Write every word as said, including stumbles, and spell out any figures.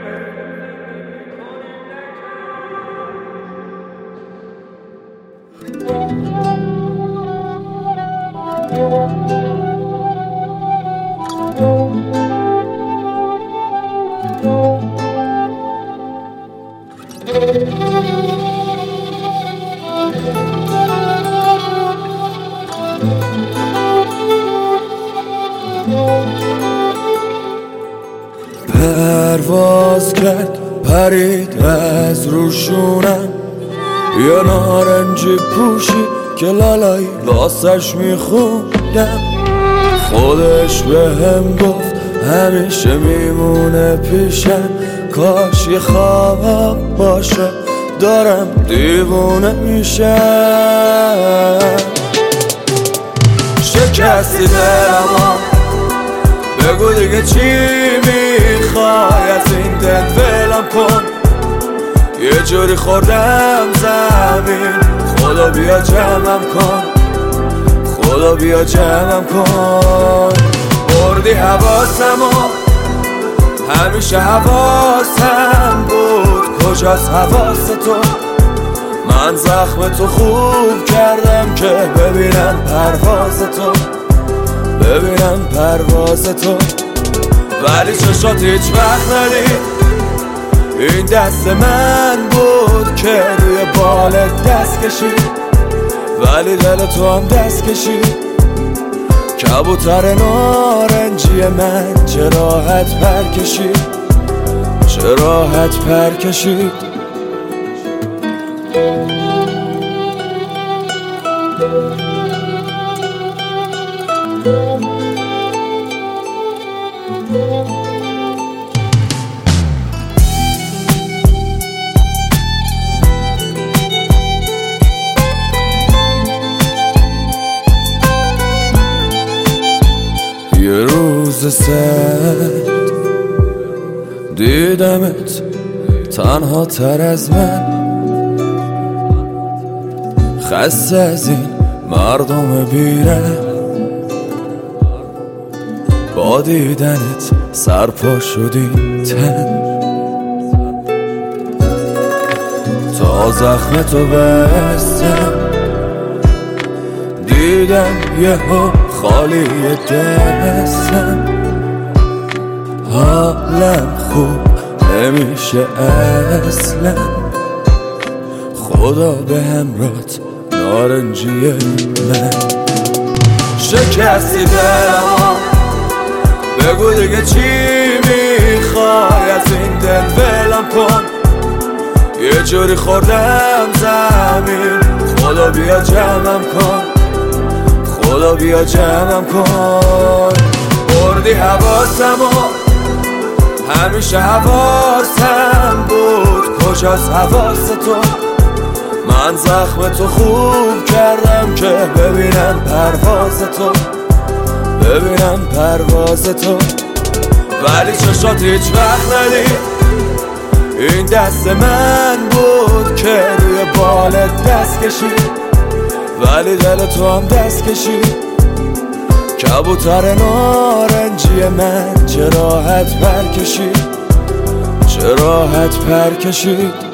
پرواز کرد پرید از روشونم، یه نارنجی پوشی که لالایی واسش میخوندم. خودش به هم گفت همیشه میمونه پیشم، کاش یه خواب باشه دارم دیوونه میشم. شکستی دلمو بگو دیگه چی میخوای، از این دل ولم کن، یه جوری خوردم زمین، خدا بیا جمعم کن، خدا بیا جمعم کن. بردی حواسمو همیشه حواسم بود، کجاست حواس تو؟ من زخم تو خوب کردم که ببینم پرواز تو، ببینم پرواز تو. ولی چشات هیچ وقت ندید، این دست من بود که روی بالت دست کشید، ولی دل تو هم دست کشید. کبوتر نارنجی من چه راحت پر کشید، چه راحت پر کشید. یه روز سرد دیدمت تنها تر از من، خسته از این مردم بیرم، با دیدنت سرپا شدی تن. تا زخم تو بستم دیدم یهو خالی دستم، حالم خوب نمیشه اصلا، خدا به همراهت نارنجی من. شکستی دلمو بگو دیگه چی میخوای، از این دل ولم کن، یه جوری خوردم زمین، خدا بیا جمعم کن، خدا بیا جمعم کن. بردی حواسمو همیشه حواسم بود، کجاست حواس تو؟ من زخم تو خوب کردم که ببینم پرواز تو، ببینم پرواز تو. ولی چشات هیچ وقت ندید، این دست من بود که روی بالت دست کشید، ولی دل تو هم دست کشید. کبوتر نارنجی من چه راحت پر کشید، چه راحت پر کشید.